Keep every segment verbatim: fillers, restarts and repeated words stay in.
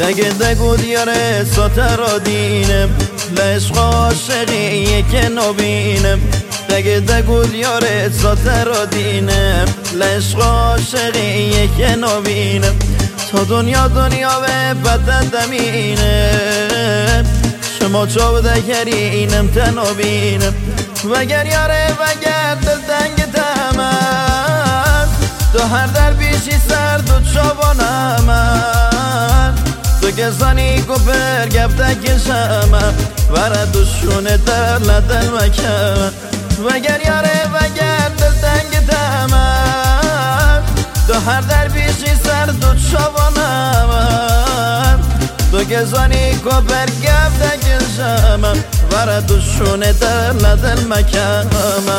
دگه دگو دیاره ساته را دینم لعشق عاشقی که نبینم دگه دگو دیاره ساته را دینم لعشق عاشقی که نبینم تا دنیا دنیا به بدن دمینم شما چاو دگرینم تنبینم وگر یاره وگر دل دنگ تمن تو هر در بیشی سرد و چابانم تو گزانی گفر گفته کشم ورد دوشونه در لدل مکم وگر یاره وگر دل دنگ تمن تو هر در بیشی سرد و چابانم تو گزانی گفر گفته کشم ورد دوشونه در لدل مکم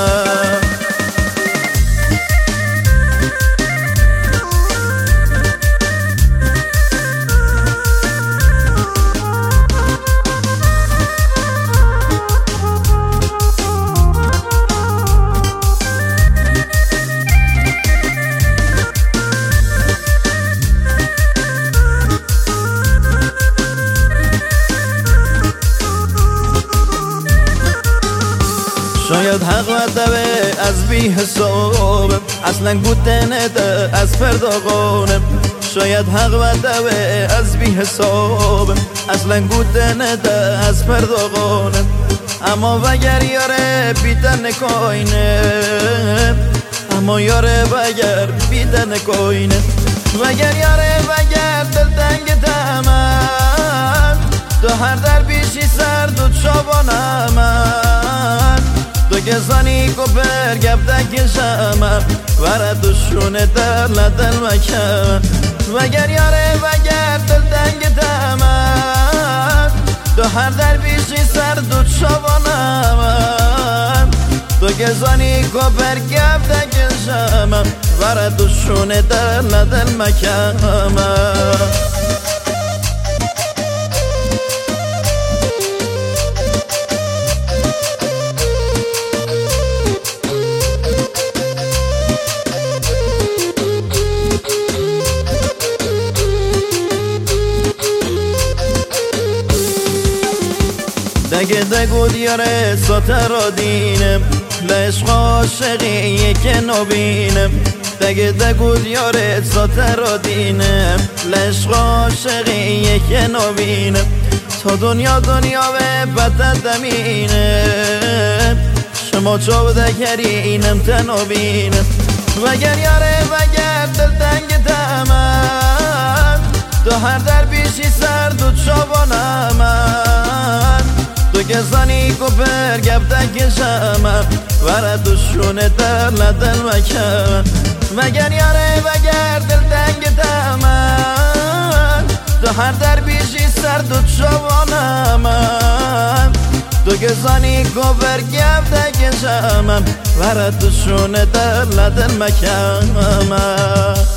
شاید حق و دوه از بی حسابم اصلا گوته نده از فرداغانم شاید حق و دوه از بی حسابم اصلا گوته نده از فرداغانم اما وگر یاره بیدن کوینه اما یاره وگر بیدن کوینه وگر یاره وگر دل دنگ تمن تو هر در بیشی سرد و چابانم تو گزانی گفر گفته کشم ورد دوشونه در لدل مکم وگر یاره وگر دل دنگ تمن تو هر در بیشی سرد و چابانم تو گزانی گفر گفته کشم ورد دوشونه در لدل مکم دگه دگو دیاره ساته را دینم لعشق عاشقی که نبینم دگه دگو دیاره ساته را دینم لعشق عاشقی که نبینم تا دنیا دنیا به بدن دمینم شما چاو دگرینم تنبینم وگر یاره وگر دل دنگ تمن تو هر در بیشی سرد و چابانم تو گزانی گفر گفته کشم ورد دوشونه در لدل مکم وگر یاره وگر دل دنگ تمن تو هر در بیشی سرد و چابانم تو گزانی گفر گفته کشم ورد دوشونه در لدل مکم